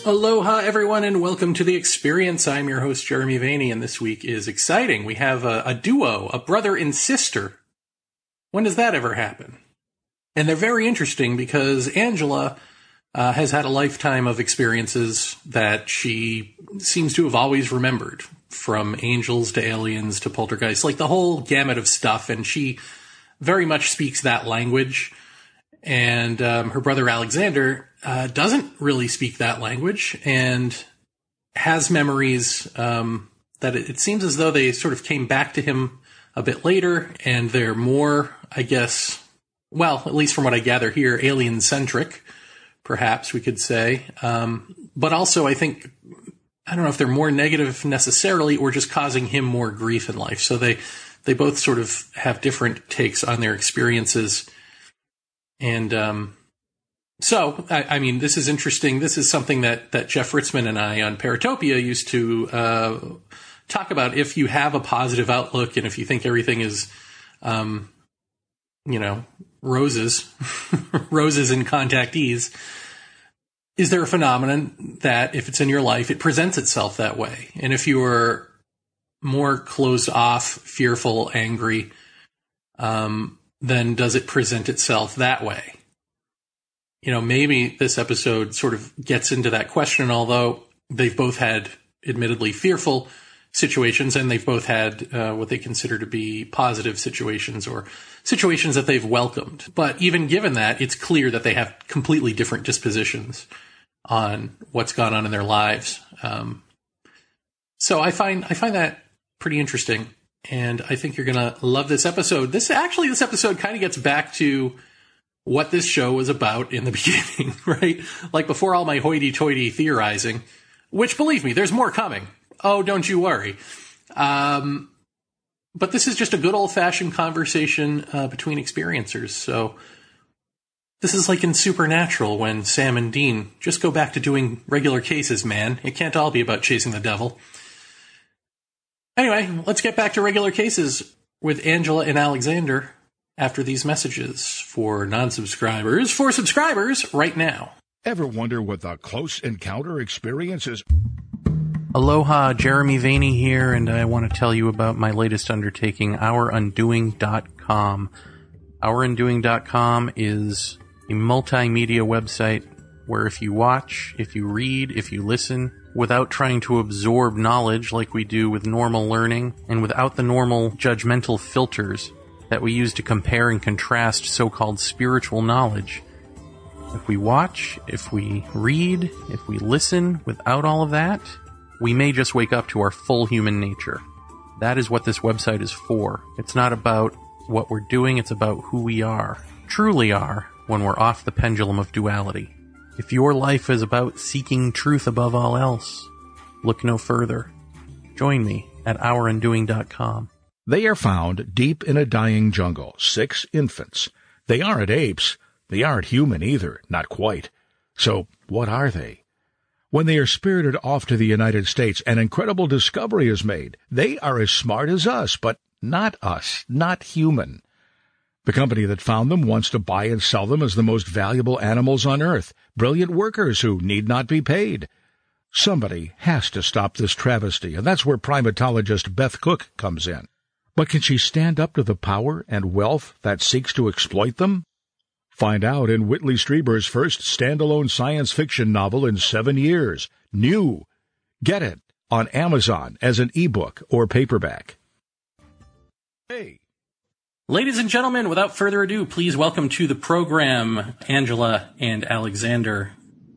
Aloha, everyone, and welcome to The Experience. I'm your host, Jeremy Vaeni, and this week is exciting. We have a duo, a brother and sister. When does that ever happen? And they're very interesting because Angela has had a lifetime of experiences that she seems to have always remembered, from angels to aliens to poltergeists, like the whole gamut of stuff, and she very much speaks that language. And her brother Alexander doesn't really speak that language and has memories that it seems as though they sort of came back to him a bit later, and they're more, I guess, well, at least from what I gather here, alien-centric, perhaps we could say. But also, I think, I don't know if they're more negative necessarily or just causing him more grief in life. So they both sort of have different takes on their experiences. And so, I mean, this is interesting. This is something that Jeff Ritzmann and I on Paratopia used to talk about. If you have a positive outlook and if you think everything is, roses, roses and contactees, is there a phenomenon that if it's in your life, it presents itself that way? And if you're more closed off, fearful, angry, then does it present itself that way? Maybe this episode sort of gets into that question, although they've both had admittedly fearful situations, and they've both had what they consider to be positive situations or situations that they've welcomed. But even given that, it's clear that they have completely different dispositions on what's gone on in their lives. So I find that pretty interesting, and I think you're going to love this episode. This episode kind of gets back to what this show was about in the beginning, right? Like before all my hoity-toity theorizing, which, believe me, there's more coming. Oh, don't you worry. But this is just a good old-fashioned conversation between experiencers. So this is like in Supernatural when Sam and Dean just go back to doing regular cases, man. It can't all be about chasing the devil. Anyway, let's get back to regular cases with Angela and Alexander after these messages for non-subscribers. For subscribers, right now. Ever wonder what the close encounter experience is? Aloha, Jeremy Vaeni here, and I want to tell you about my latest undertaking, OurUndoing.com. OurUndoing.com is a multimedia website where if you watch, if you read, if you listen, without trying to absorb knowledge like we do with normal learning, and without the normal judgmental filters that we use to compare and contrast so-called spiritual knowledge. If we watch, if we read, if we listen without all of that, we may just wake up to our full human nature. That is what this website is for. It's not about what we're doing, it's about who we are, truly are, when we're off the pendulum of duality. If your life is about seeking truth above all else, look no further. Join me at OurUndoing.com. They are found deep in a dying jungle, 6 infants. They aren't apes. They aren't human either, not quite. So what are they? When they are spirited off to the United States, an incredible discovery is made. They are as smart as us, but not us, not human. The company that found them wants to buy and sell them as the most valuable animals on Earth, brilliant workers who need not be paid. Somebody has to stop this travesty, and that's where primatologist Beth Cook comes in. But can she stand up to the power and wealth that seeks to exploit them? Find out in Whitley Strieber's first standalone science fiction novel in 7 years, New. Get it on Amazon as an ebook or paperback. Hey. Ladies and gentlemen, without further ado, please welcome to the program Angela and Alexander.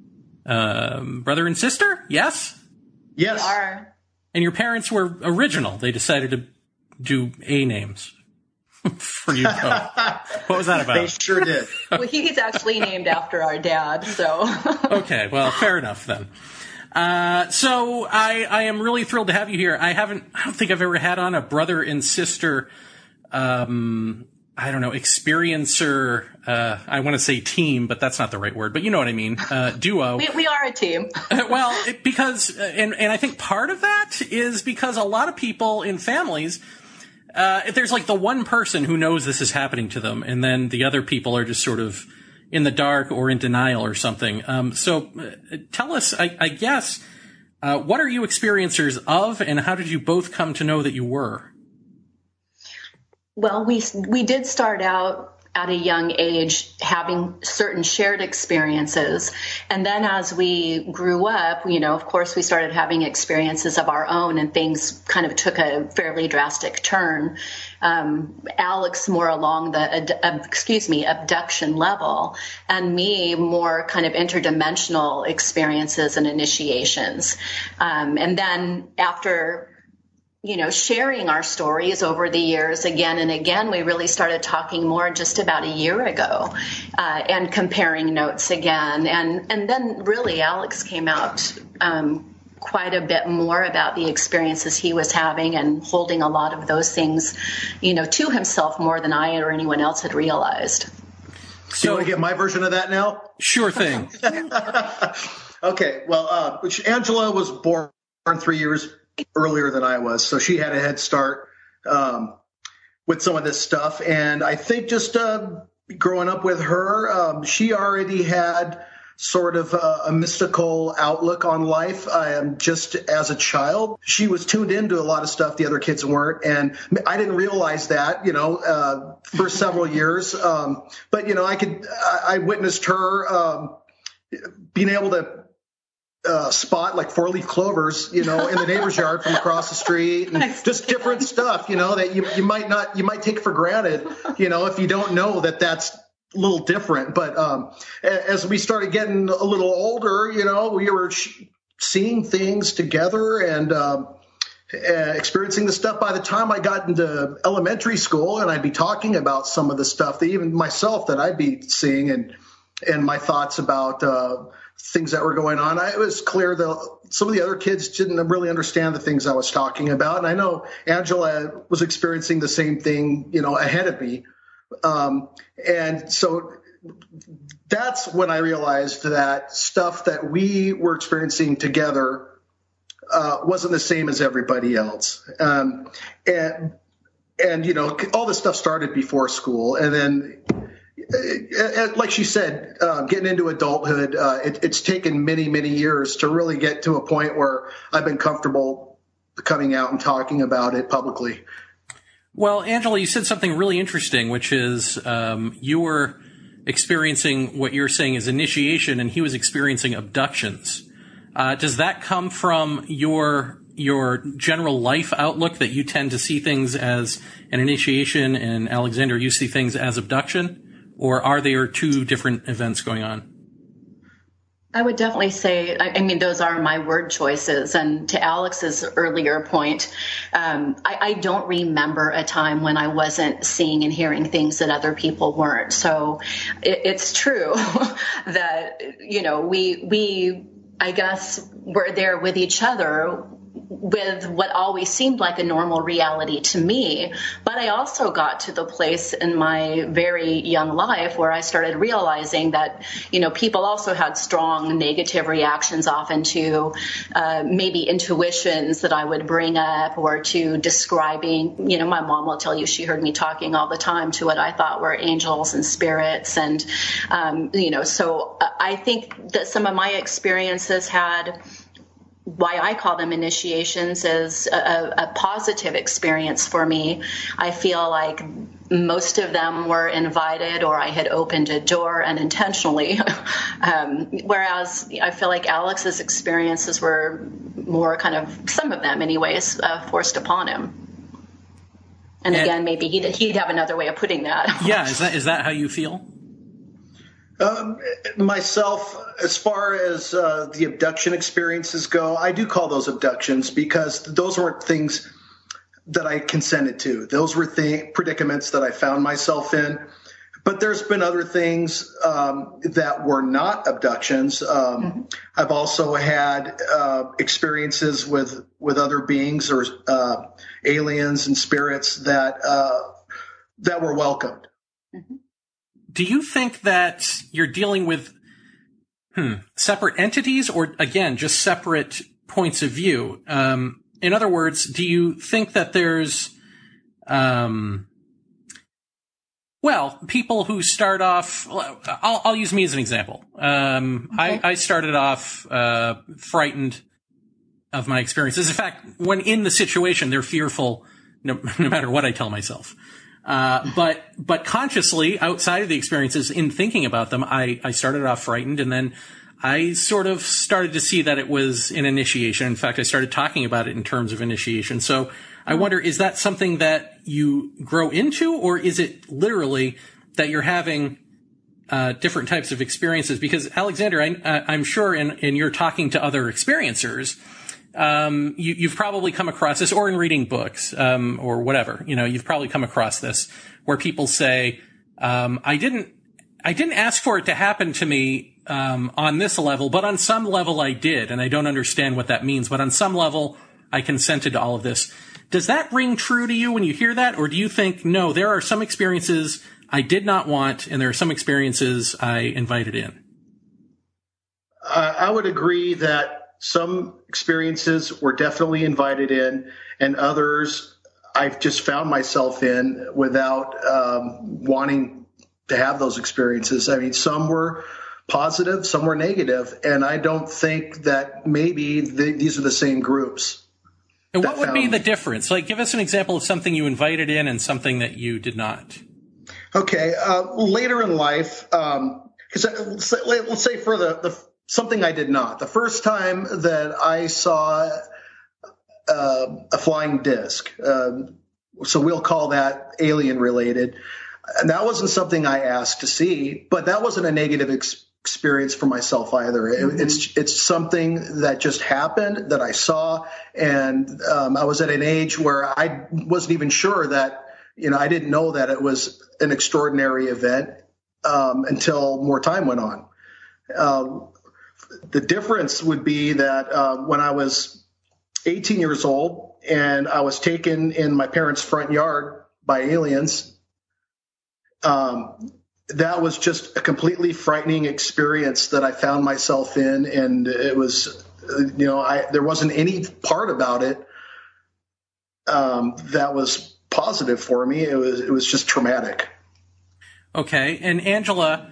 Brother and sister? Yes? Yes. We are. And your parents were original. They decided to do A names for you both. What was that about? They sure did. Well, he's actually named after our dad, so. Okay, well, fair enough then. So I am really thrilled to have you here. I don't think I've ever had on a brother and sister, experiencer, I want to say team, but that's not the right word, but you know what I mean, duo. We are a team. Well, because I think part of that is because a lot of people in families, there's like the one person who knows this is happening to them, and then the other people are just sort of, in the dark or in denial or something. So tell us, I guess, what are you experiencers of, and how did you both come to know that you were? Well, we did start out at a young age having certain shared experiences. And then as we grew up, of course, we started having experiences of our own, and things kind of took a fairly drastic turn. Alex more along the, abduction level, and me more kind of interdimensional experiences and initiations. And then after sharing our stories over the years again and again, we really started talking more just about a year ago, and comparing notes again. And then really Alex came out quite a bit more about the experiences he was having, and holding a lot of those things, to himself more than I or anyone else had realized. So, you want to get my version of that now? Sure thing. Okay. Well, Angela was born 3 years earlier than I was, so she had a head start with some of this stuff. And I think just growing up with her, she already had sort of a mystical outlook on life. Just as a child, she was tuned into a lot of stuff the other kids weren't, and I didn't realize that, for several years. But I witnessed her being able to spot like 4-leaf clovers, in the neighbor's yard from across the street, and just different stuff, that you might take for granted, if you don't know that that's a little different. But as we started getting a little older, we were seeing things together and experiencing the stuff. By the time I got into elementary school, and I'd be talking about some of the stuff that even myself that I'd be seeing, and my thoughts about things that were going on, it was clear that some of the other kids didn't really understand the things I was talking about. And I know Angela was experiencing the same thing, ahead of me. And so that's when I realized that stuff that we were experiencing together wasn't the same as everybody else. And all this stuff started before school. And then, like she said, getting into adulthood, it's taken many, many years to really get to a point where I've been comfortable coming out and talking about it publicly. Well, Angela, you said something really interesting, which is you were experiencing what you're saying is initiation, and he was experiencing abductions. Does that come from your general life outlook, that you tend to see things as an initiation, and Alexander, you see things as abduction? Or are there two different events going on? I would definitely say, those are my word choices. And to Alex's earlier point, I don't remember a time when I wasn't seeing and hearing things that other people weren't. So it's true that, we, I guess, were there with each other with what always seemed like a normal reality to me. But I also got to the place in my very young life where I started realizing that, people also had strong negative reactions often to maybe intuitions that I would bring up, or to describing, my mom will tell you she heard me talking all the time to what I thought were angels and spirits. And, so I think that some of my experiences had, why I call them initiations, is a positive experience for me. I feel like most of them were invited, or I had opened a door unintentionally. Whereas I feel like Alex's experiences were more kind of, some of them anyways, forced upon him. And again, maybe he'd have another way of putting that. Yeah. Is that how you feel? Myself, as far as the abduction experiences go, I do call those abductions, because those weren't things that I consented to. Those were predicaments that I found myself in. But there's been other things that were not abductions. I've also had experiences with other beings, or aliens and spirits that were welcomed. Mm-hmm. Do you think that you're dealing with separate entities, or, again, just separate points of view? In other words, do you think that there's Well, people who start off, I'll use me as an example. Okay. I started off frightened of my experiences. In fact, when in the situation, they're fearful no matter what I tell myself. But consciously, outside of the experiences, in thinking about them, I started off frightened, and then I sort of started to see that it was an initiation. In fact, I started talking about it in terms of initiation. So I wonder, is that something that you grow into, or is it literally that you're having different types of experiences? Because Alexander, I'm sure in your talking to other experiencers, you've probably come across this, or in reading books, or whatever, you've probably come across this where people say, I didn't ask for it to happen to me, on this level, but on some level I did, and I don't understand what that means, but on some level I consented to all of this. Does that ring true to you when you hear that? Or do you think, no, there are some experiences I did not want, and there are some experiences I invited in? I would agree that some experiences were definitely invited in, and others I've just found myself in without wanting to have those experiences. I mean, some were positive, some were negative, and I don't think that maybe these are the same groups. And what would be the difference? Like, give us an example of something you invited in and something that you did not. Okay, later in life, because let's say for the something I did not. The first time that I saw a flying disc, so we'll call that alien related. And that wasn't something I asked to see, but that wasn't a negative experience for myself either. Mm-hmm. It's something that just happened that I saw, and I was at an age where I wasn't even sure that, I didn't know that it was an extraordinary event until more time went on. The difference would be that when I was 18 years old and I was taken in my parents' front yard by aliens, that was just a completely frightening experience that I found myself in. And it was, there wasn't any part about it that was positive for me. It was just traumatic. Okay. And Angela,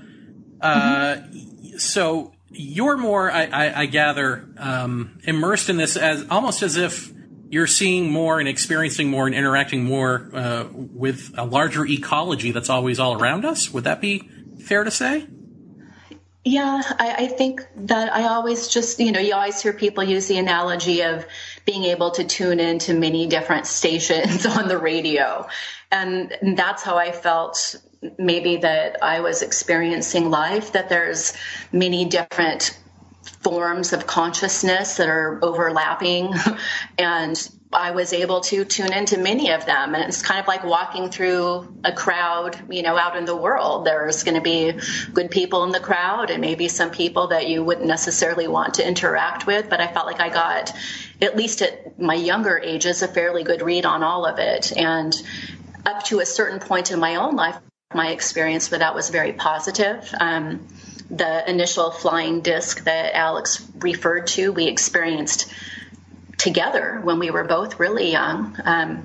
so you're more, I gather, immersed in this as almost as if you're seeing more and experiencing more and interacting more with a larger ecology that's always all around us. Would that be fair to say? Yeah, I think that I always just, you always hear people use the analogy of being able to tune into many different stations on the radio. And that's how I felt maybe that I was experiencing life, that there's many different forms of consciousness that are overlapping, and I was able to tune into many of them. And it's kind of like walking through a crowd, out in the world. There's going to be good people in the crowd and maybe some people that you wouldn't necessarily want to interact with. But I felt like I got, at least at my younger ages, a fairly good read on all of it. And up to a certain point in my own life, my experience with that was very positive. The initial flying disc that Alex referred to, we experienced together when we were both really young.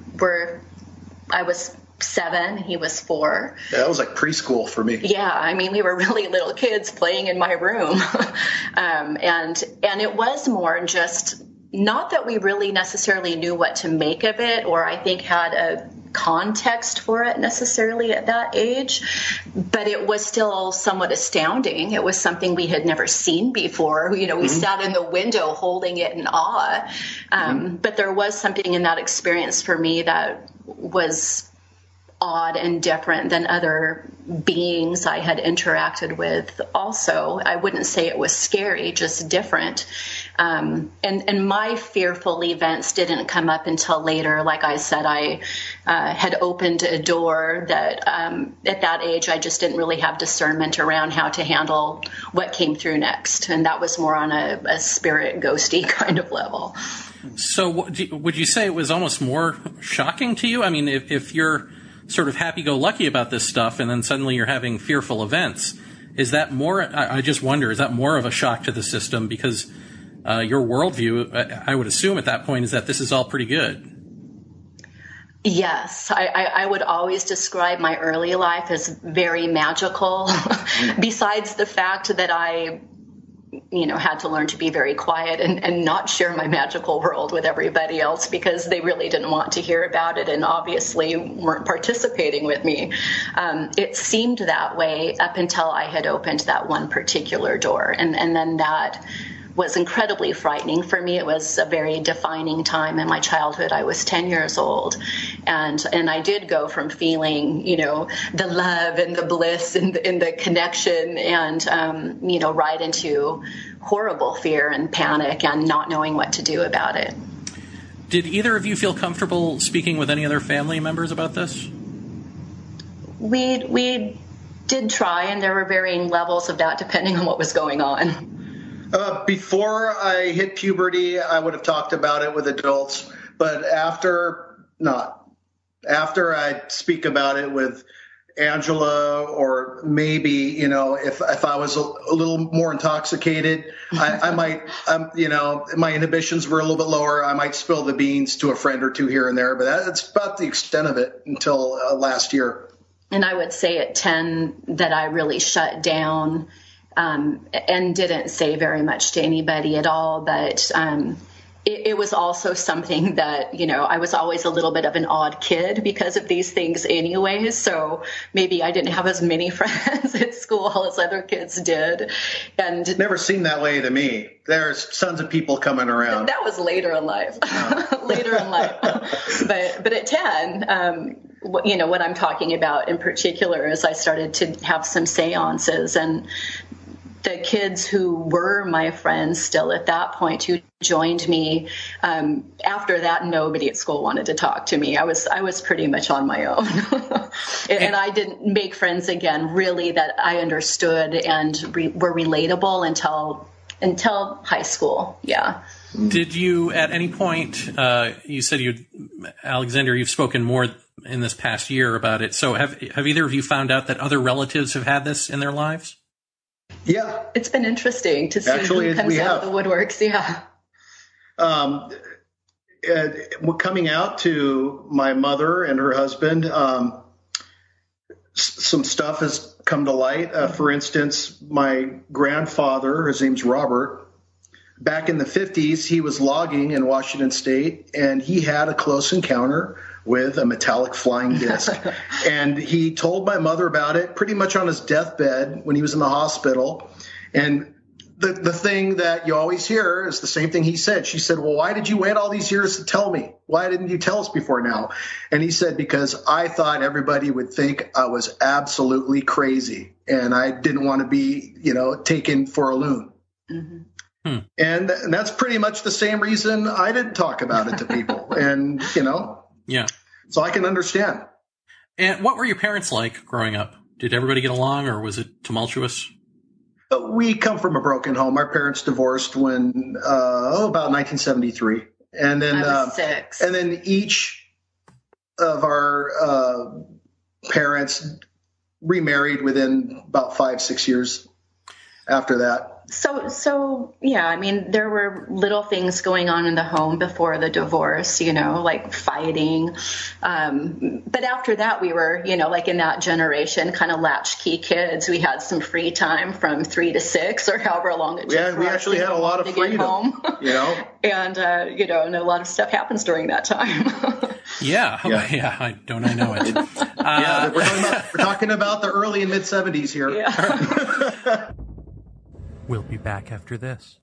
I was 7, he was 4. Yeah, that was like preschool for me. Yeah, we were really little kids playing in my room. And it was more just, not that we really necessarily knew what to make of it, or I think had a context for it necessarily at that age, but it was still somewhat astounding. It was something we had never seen before. We sat in the window holding it in awe. But there was something in that experience for me that was odd and different than other beings I had interacted with. Also, I wouldn't say it was scary, just different. And my fearful events didn't come up until later. Like I said, I had opened a door that at that age, I just didn't really have discernment around how to handle what came through next. And that was more on a spirit ghosty kind of level. So would you say it was almost more shocking to you? If you're sort of happy-go-lucky about this stuff and then suddenly you're having fearful events, is that more, I just wonder, is that more of a shock to the system? Because your worldview, I would assume at that point, is that this is all pretty good. Yes, I would always describe my early life as very magical, besides the fact that I had to learn to be very quiet and not share my magical world with everybody else because they really didn't want to hear about it and obviously weren't participating with me. It seemed that way up until I had opened that one particular door. And then that was incredibly frightening for me. It was a very defining time in my childhood. I was 10 years old. And I did go from feeling, the love and the bliss and the connection and, right into horrible fear and panic and not knowing what to do about it. Did either of you feel comfortable speaking with any other family members about this? We did try, and there were varying levels of that depending on what was going on. Before I hit puberty, I would have talked about it with adults, but after, not. After I speak about it with Angela, or maybe, if I was a little more intoxicated, I might, my inhibitions were a little bit lower. I might spill the beans to a friend or two here and there, but that's about the extent of it until last year. And I would say at 10 that I really shut down and didn't say very much to anybody at all. But it was also something that, I was always a little bit of an odd kid because of these things anyways. So maybe I didn't have as many friends at school as other kids did. And never seemed that way to me. There's tons of people coming around. That was later in life. Later in life. But at 10, what I'm talking about in particular is I started to have some seances, and the kids who were my friends still at that point who joined me, after that, nobody at school wanted to talk to me. I was pretty much on my own. And I didn't make friends again, really, that I understood and were relatable until high school. Yeah. Did you at any point, you said Alexander, you've spoken more in this past year about it. So have either of you found out that other relatives have had this in their lives? Yeah. It's been interesting to see who comes out of the woodworks. Yeah. Coming out to my mother and her husband, some stuff has come to light. For instance, my grandfather, his name's Robert, back in the 50s, he was logging in Washington State, and he had a close encounter with a metallic flying disc. And he told my mother about it pretty much on his deathbed when he was in the hospital. And the thing that you always hear is the same thing he said. She said, well, why did you wait all these years to tell me? Why didn't you tell us before now? And he said, because I thought everybody would think I was absolutely crazy, and I didn't want to be, taken for a loon. Mm-hmm. And that's pretty much the same reason I didn't talk about it to people. And, yeah. So I can understand. And what were your parents like growing up? Did everybody get along, or was it tumultuous? We come from a broken home. Our parents divorced when about 1973, and then I was 6. And then each of our parents remarried within about 5-6 years after that. So yeah, I mean, there were little things going on in the home before the divorce, like fighting. But after that, we were, like in that generation, kind of latchkey kids. We had some free time from 3 to 6 or however long it took. Yeah, we actually had a lot of freedom, And, and a lot of stuff happens during that time. Yeah. Don't I know it? We're talking about the early and mid 70s here. Yeah. We'll be back after this.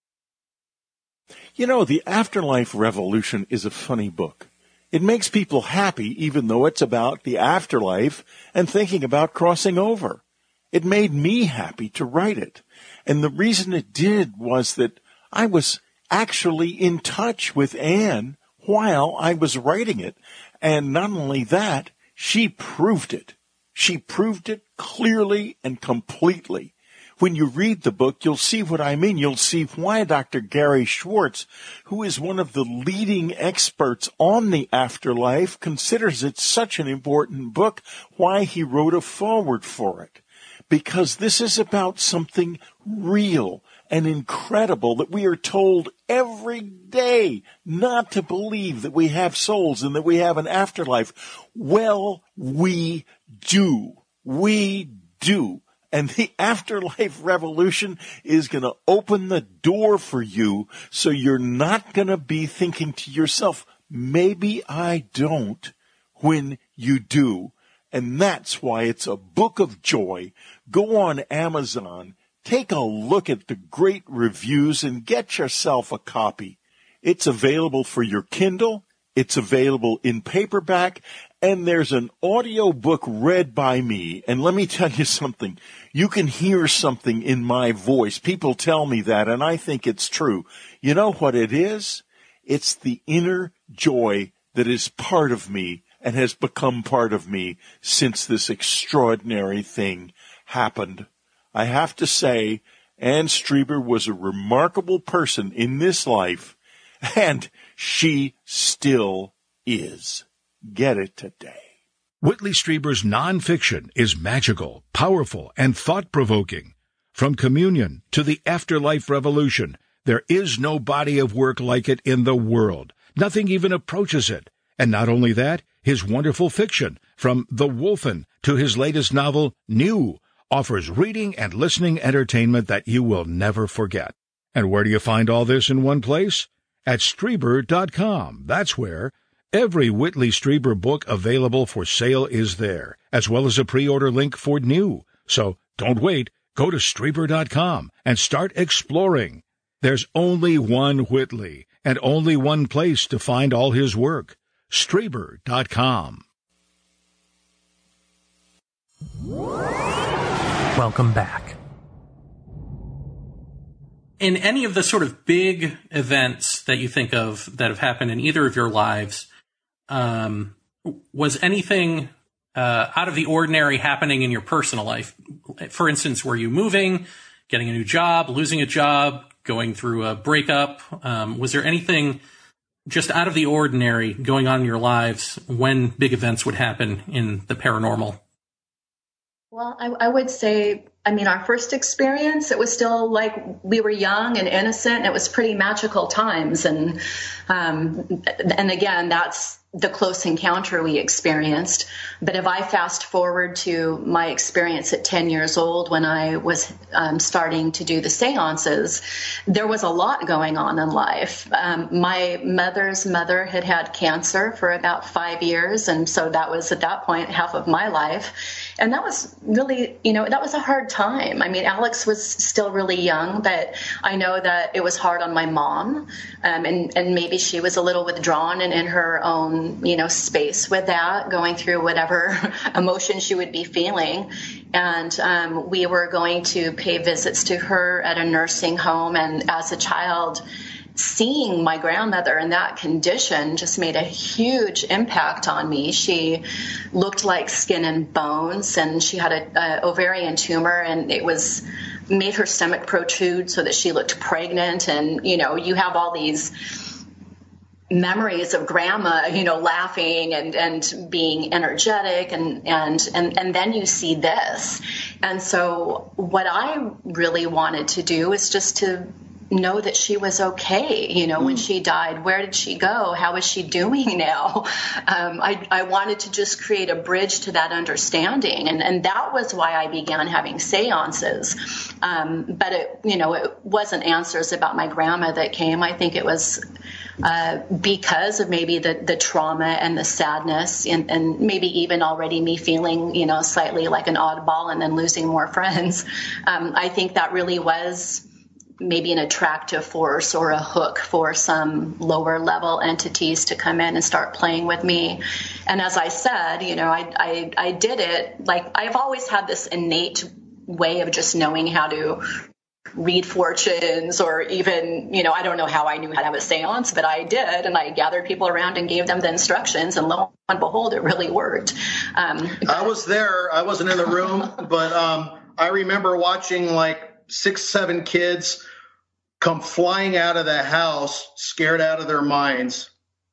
The Afterlife Revolution is a funny book. It makes people happy even though it's about the afterlife and thinking about crossing over. It made me happy to write it. And the reason it did was that I was actually in touch with Anne while I was writing it. And not only that, she proved it. She proved it clearly and completely. When you read the book, you'll see what I mean. You'll see why Dr. Gary Schwartz, who is one of the leading experts on the afterlife, considers it such an important book, why he wrote a foreword for it. Because this is about something real and incredible that we are told every day not to believe that we have souls and that we have an afterlife. Well, we do. We do. And the afterlife revolution is going to open the door for you, so you're not going to be thinking to yourself, maybe I don't, when you do. And that's why it's a book of joy. Go on Amazon, take a look at the great reviews, and get yourself a copy. It's available for your Kindle. It's available in paperback, and there's an audio book read by me. And let me tell you something. You can hear something in my voice. People tell me that, and I think it's true. You know what it is? It's the inner joy that is part of me and has become part of me since this extraordinary thing happened. I have to say, Anne Strieber was a remarkable person in this life, and she still is. Get it today. Whitley Strieber's nonfiction is magical, powerful, and thought-provoking. From Communion to the Afterlife Revolution, there is no body of work like it in the world. Nothing even approaches it. And not only that, his wonderful fiction, from The Wolfen to his latest novel, New, offers reading and listening entertainment that you will never forget. And where do you find all this in one place? At Strieber.com. That's where. Every Whitley Strieber book available for sale is there, as well as a pre-order link for New. So don't wait. Go to Strieber.com and start exploring. There's only one Whitley and only one place to find all his work. Strieber.com. Welcome back. In any of the sort of big events that you think of that have happened in either of your lives, was anything out of the ordinary happening in your personal life? For instance, were you moving, getting a new job, losing a job, going through a breakup? Was there anything just out of the ordinary going on in your lives when big events would happen in the paranormal? Well, I would say, our first experience, it was still like we were young and innocent. It was pretty magical times. And again, that's the close encounter we experienced. But if I fast forward to my experience at 10 years old when I was starting to do the seances, there was a lot going on in life. My mother's mother had cancer for about 5 years. And so that was at that point half of my life. And that was really, that was a hard time. Alex was still really young, but I know that it was hard on my mom. And maybe she was a little withdrawn and in her own, space with that, going through whatever emotion she would be feeling. And we were going to pay visits to her at a nursing home. And as a child, seeing my grandmother in that condition just made a huge impact on me. She looked like skin and bones, and she had a ovarian tumor, and it made her stomach protrude so that she looked pregnant. And, you have all these memories of grandma, laughing and being energetic, and then you see this. And so what I really wanted to do is just to know that she was okay. When she died, where did she go? How is she doing now? I wanted to just create a bridge to that understanding. And that was why I began having seances. But it wasn't answers about my grandma that came. I think it was because of maybe the trauma and the sadness, and maybe even already me feeling, slightly like an oddball and then losing more friends. I think that really was maybe an attractive force or a hook for some lower level entities to come in and start playing with me. And as I said, I did it. Like, I've always had this innate way of just knowing how to read fortunes, or even, I don't know how I knew how to have a seance, but I did. And I gathered people around and gave them the instructions, and lo and behold, it really worked. I was there. I wasn't in the room, but I remember watching like 6-7 kids come flying out of the house, scared out of their minds.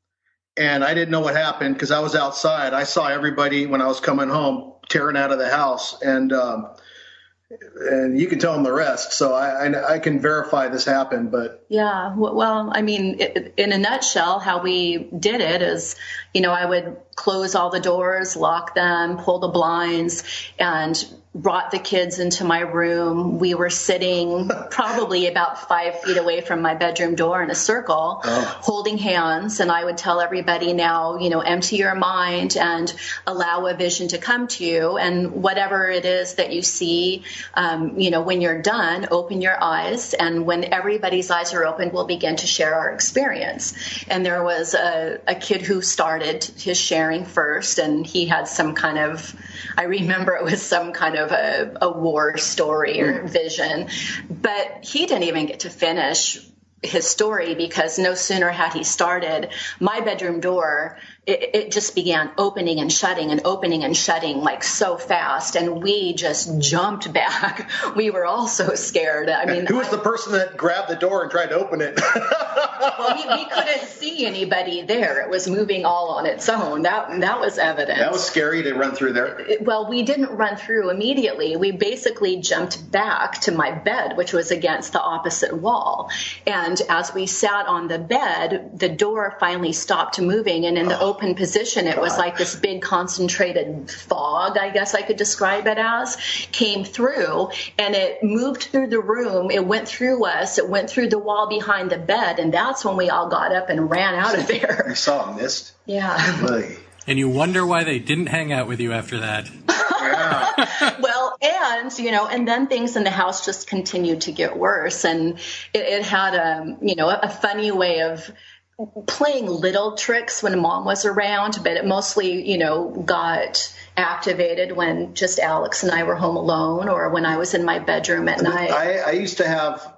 And I didn't know what happened because I was outside. I saw everybody when I was coming home tearing out of the house. And and you can tell them the rest. So I can verify this happened, but. Yeah, well, I mean, in a nutshell, how we did it is, I would close all the doors, lock them, pull the blinds, and brought the kids into my room. We were sitting probably about 5 feet away from my bedroom door in a circle, holding hands. And I would tell everybody now, empty your mind and allow a vision to come to you. And whatever it is that you see, when you're done, open your eyes. And when everybody's eyes are open, we'll begin to share our experience. And there was a kid who started his sharing first, and he had some kind of, I remember it was some kind of a war story or vision, but he didn't even get to finish his story because no sooner had he started, my bedroom door, it just began opening and shutting like so fast. And we just jumped back. We were all so scared. I mean, who was the person that grabbed the door and tried to open it? Well, we couldn't see anybody there. It was moving all on its own. That was evident. That was scary to run through there. Well, we didn't run through immediately. We basically jumped back to my bed, which was against the opposite wall. And as we sat on the bed, the door finally stopped moving. And in the open position, it was like this big concentrated fog, I guess I could describe it as, came through, and it moved through the room. It went through us. It went through the wall behind the bed. And that's when we all got up and ran out of there. You saw a mist? Yeah. Really? And you wonder why they didn't hang out with you after that. Yeah. Well, and then things in the house just continued to get worse. And it had a funny way of playing little tricks when Mom was around, but it mostly, got activated when just Alex and I were home alone or when I was in my bedroom at night. I used to have,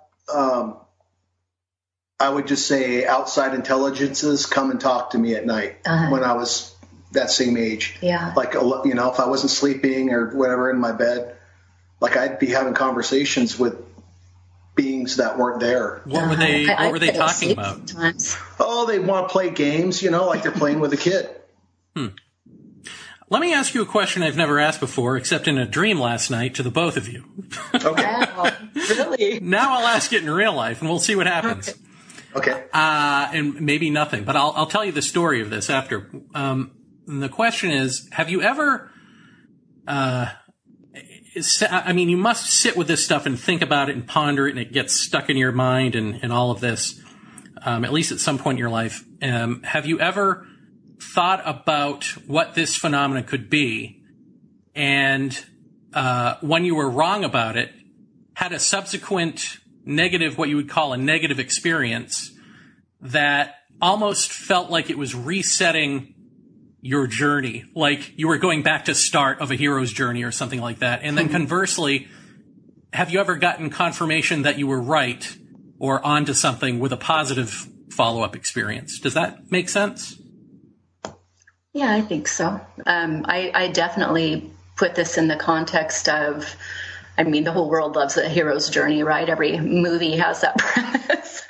I would just say outside intelligences come and talk to me at night when I was that same age. Yeah. Like, if I wasn't sleeping or whatever in my bed, like I'd be having conversations with beings that weren't there. What were they talking about? Sometimes. Oh, they want to play games, like they're playing with a kid. Let me ask you a question I've never asked before, except in a dream last night to the both of you. Okay. Wow, really? Now I'll ask it in real life, and we'll see what happens. Okay. And maybe nothing, but I'll tell you the story of this after. The question is, have you ever... you must sit with this stuff and think about it and ponder it, and it gets stuck in your mind and all of this, at least at some point in your life. Have you ever thought about what this phenomenon could be, and when you were wrong about it, had a subsequent negative, what you would call a negative experience, that almost felt like it was resetting your journey, like you were going back to start of a hero's journey or something like that? And then conversely, have you ever gotten confirmation that you were right or onto something with a positive follow-up experience? Does that make sense? Yeah, I think so. I definitely put this in the context of, the whole world loves a hero's journey, right? Every movie has that premise.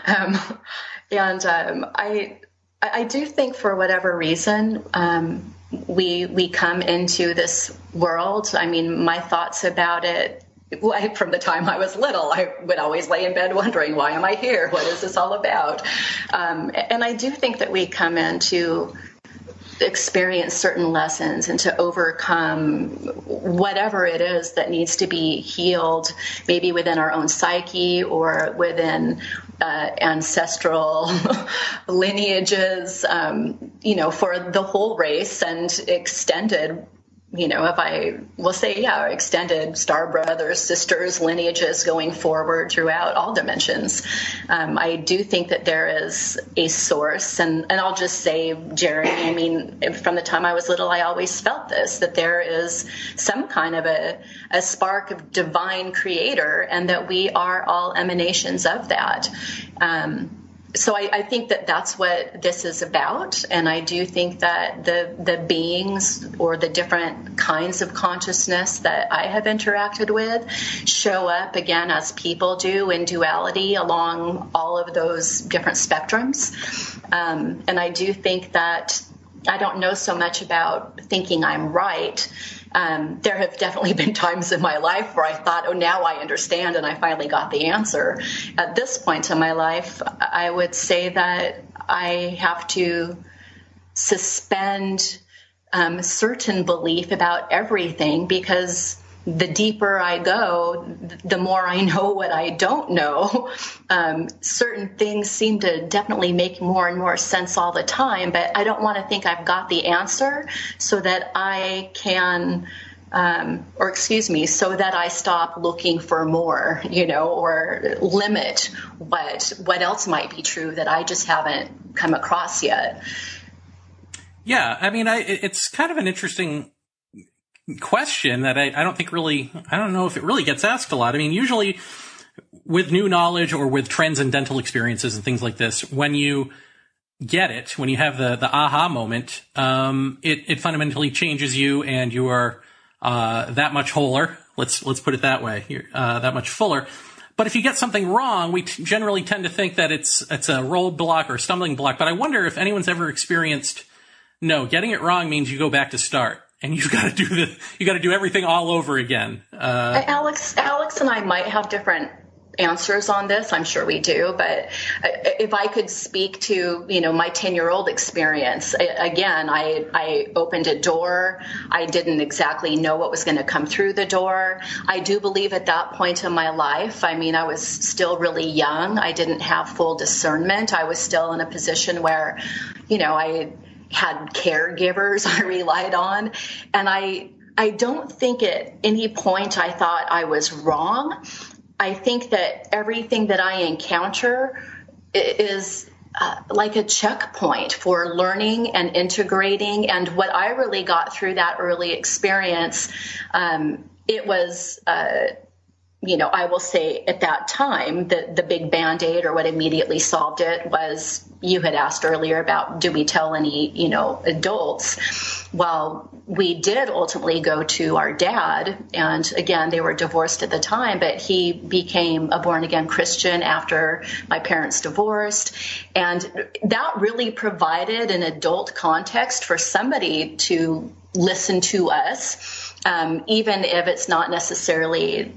I do think for whatever reason, we come into this world. My thoughts about it, from the time I was little, I would always lay in bed wondering, why am I here? What is this all about? And I do think that we come in to experience certain lessons and to overcome whatever it is that needs to be healed, maybe within our own psyche or within ancestral lineages, for the whole race and extended, if I will say, extended star brothers, sisters, lineages going forward throughout all dimensions. I do think that there is a source, and I'll just say, Jeremy, from the time I was little, I always felt this, that there is some kind of a spark of divine creator, and that we are all emanations of that. So I think that that's what this is about. And I do think that the beings or the different kinds of consciousness that I have interacted with show up, again, as people do, in duality along all of those different spectrums. And I do think that I don't know so much about thinking I'm right There have definitely been times in my life where I thought, oh, now I understand, and I finally got the answer. At this point in my life, I would say that I have to suspend certain belief about everything, because the deeper I go, the more I know what I don't know. Certain things seem to definitely make more and more sense all the time, but I don't want to think I've got the answer so that I can, so that I stop looking for more, or limit what else might be true that I just haven't come across yet. Yeah, I mean, it's kind of an interesting question that I don't know if it really gets asked a lot. I mean, usually with new knowledge or with transcendental experiences and things like this, when you get it, when you have the aha moment, it fundamentally changes you, and you are that much wholer. Let's put it that way. You're that much fuller. But if you get something wrong, we generally tend to think that it's a roadblock or a stumbling block. But I wonder if anyone's ever experienced, no, getting it wrong means you go back to start. And you've got to do everything all over again. Alex and I might have different answers on this. I'm sure we do. But if I could speak to, my 10-year-old experience, again, I opened a door. I didn't exactly know what was going to come through the door. I do believe at that point in my life, I mean, I was still really young. I didn't have full discernment. I was still in a position where, I had caregivers I relied on. And I don't think at any point I thought I was wrong. I think that everything that I encounter is like a checkpoint for learning and integrating. And what I really got through that early experience, it was, I will say at that time, the big Band-Aid, or what immediately solved it, was, you had asked earlier about, do we tell any, adults? Well, we did ultimately go to our dad, and again, they were divorced at the time, but he became a born-again Christian after my parents divorced. And that really provided an adult context for somebody to listen to us, even if it's not necessarily,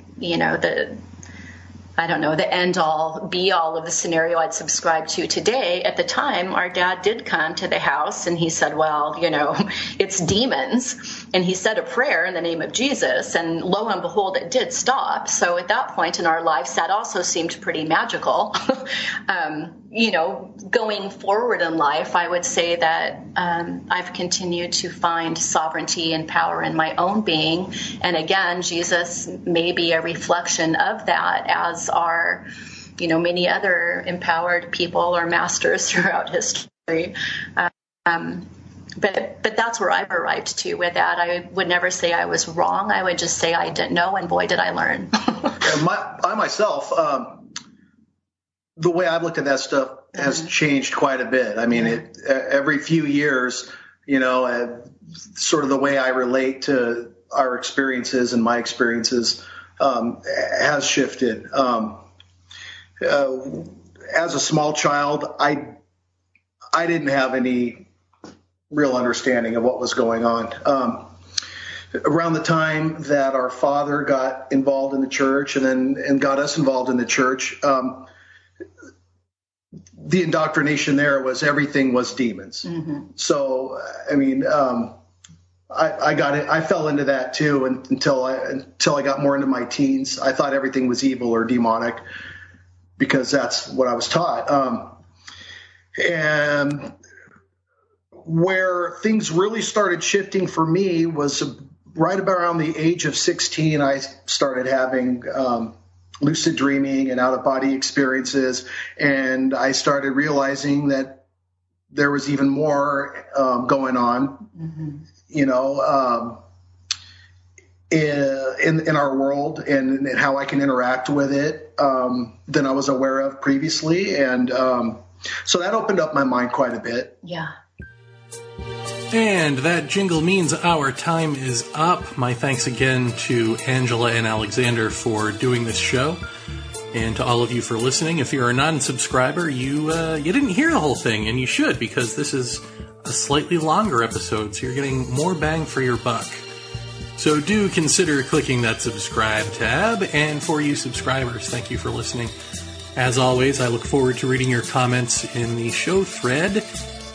the end all be all of the scenario I'd subscribe to today. At the time, our dad did come to the house and he said, well, it's demons. And he said a prayer in the name of Jesus, and lo and behold, it did stop. So at that point in our lives, that also seemed pretty magical. Going forward in life, I would say that I've continued to find sovereignty and power in my own being. And again, Jesus may be a reflection of that, as are, many other empowered people or masters throughout history. But that's where I've arrived to with that. I would never say I was wrong. I would just say I didn't know, and boy, did I learn. I myself, the way I've looked at that stuff has changed quite a bit. I mean, every few years, sort of the way I relate to our experiences and my experiences has shifted. As a small child, I didn't have any real understanding of what was going on. Around the time that our father got involved in the church and got us involved in the church, the indoctrination there was everything was demons. Mm-hmm. So, I mean, I got it. I fell into that too until I got more into my teens. I thought everything was evil or demonic because that's what I was taught. And where things really started shifting for me was right about around the age of 16. I started having lucid dreaming and out-of-body experiences, and I started realizing that there was even more going on, in our world and how I can interact with it than I was aware of previously. And so that opened up my mind quite a bit. Yeah. And that jingle means our time is up. My thanks again to Angela and Alexander for doing this show, and to all of you for listening. If you're a non-subscriber, you didn't hear the whole thing, and you should, because this is a slightly longer episode, so you're getting more bang for your buck. So do consider clicking that subscribe tab. And for you subscribers, thank you for listening. As always, I look forward to reading your comments in the show thread.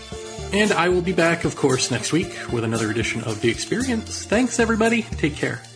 And I will be back, of course, next week with another edition of The Experience. Thanks, everybody. Take care.